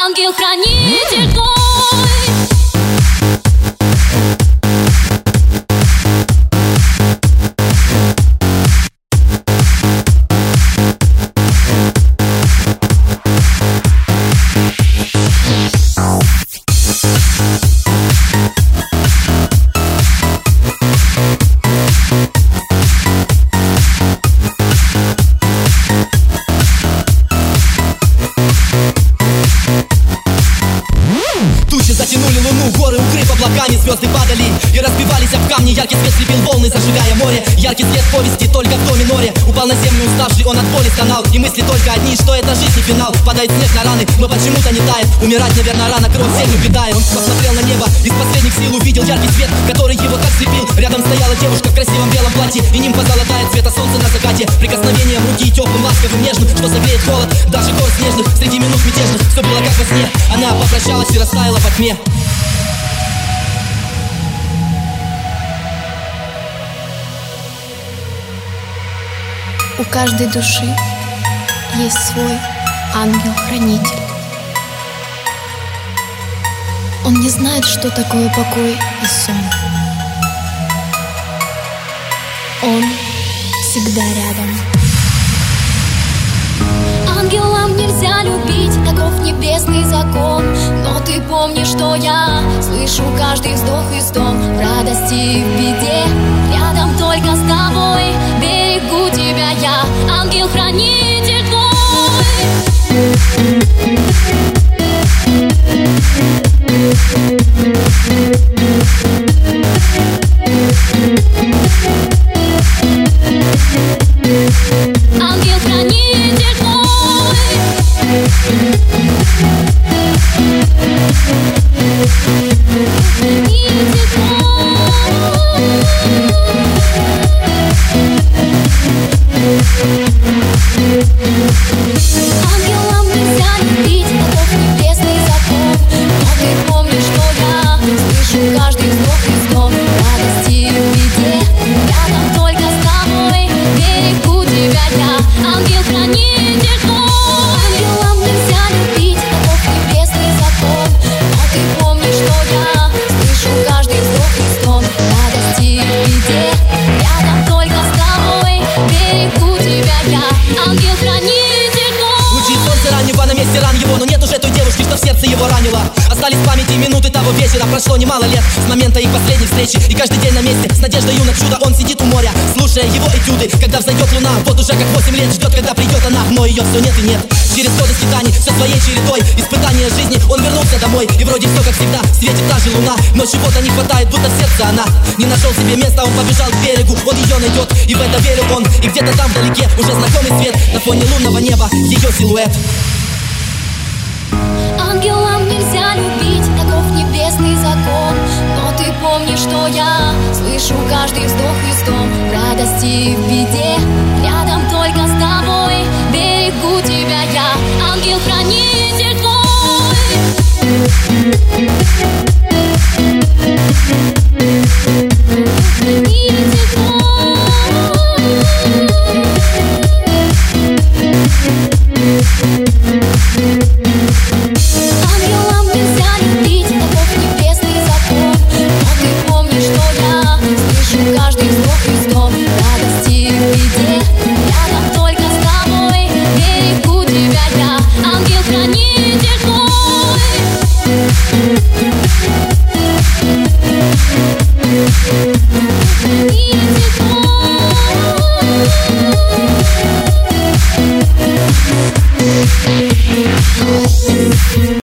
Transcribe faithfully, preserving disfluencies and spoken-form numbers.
ангел-хранитель твой. Затянули луну, горы укрыв облаками, звезды падали и разбивались об камни. Яркий свет слепил волны, зажигая море. Яркий свет повести только в до миноре. Упал на землю уставший, он от боли стонал. И мысли только одни, что это жизнь и финал. Падает снег на раны, но почему-то не тает. Умирать, наверное, рано, кровь землю питает. Он посмотрел на небо, из последних сил увидел яркий свет, который его так слепил. Рядом стояла девушка в красивом белом платье, и нимфа золотая цвета солнца на закате. Прикосновением руки теплым, ласковым, нежным, что согреет холод даже гор снежных. Среди минут мятежных все было как во сне. Она попрощалась и растаяла во тьме. У каждой души есть свой ангел-хранитель. Он не знает, что такое покой и сон. Он всегда рядом. Ангелам нельзя любить, таков небесный закон. Но ты помни, что я слышу каждый вздох и стон. В радости и в беде, рядом только с тобой. Берегу тебя я, ангел-хранитель твой. Ангел-хранитель твой. Хранитель Ангелам нельзя любить, таков небесный закон. Но ты помни, что я слышу каждый вздох и стон. В радости и в беде, рядом только с тобой. Берегу тебя я, ангел-хранитель твой. Ангелам нельзя любить, таков небесный закон. Но ты помни, что я слышу каждый вздох и стон. В радости и в беде, рядом только с тобой. Берегу тебя я, ангел-хранитель твой. Лучи солнца раннего на месте ран его, но нет уже той девушки, что в сердце его ранила. Остались в памяти минуты того вечера. Прошло немало лет с момента их последней встречи. И каждый день на месте с надеждой на чудо он сидит у моря, слушая его этюды. Когда взойдет луна, вот уже как восемь лет ждет, когда придет она. Но ее все нет и нет. Через годы скитаний, все своей чередой испытания жизни, он вернулся домой. И вроде все как всегда, светит та же луна. Но чего-то не хватает, будто в сердце она не нашел себе места, он побежал к берегу. Он ее найдет, и в это верил он. И где-то там вдалеке уже знакомый свет. На фоне лунного неба ее силуэт. Ангелам нельзя любить, таков небесный закон. Но ты помни, что я слышу каждый вздох и стон. В радости и в беде, рядом только с тобой. Берегу тебя я, ангел-хранитель.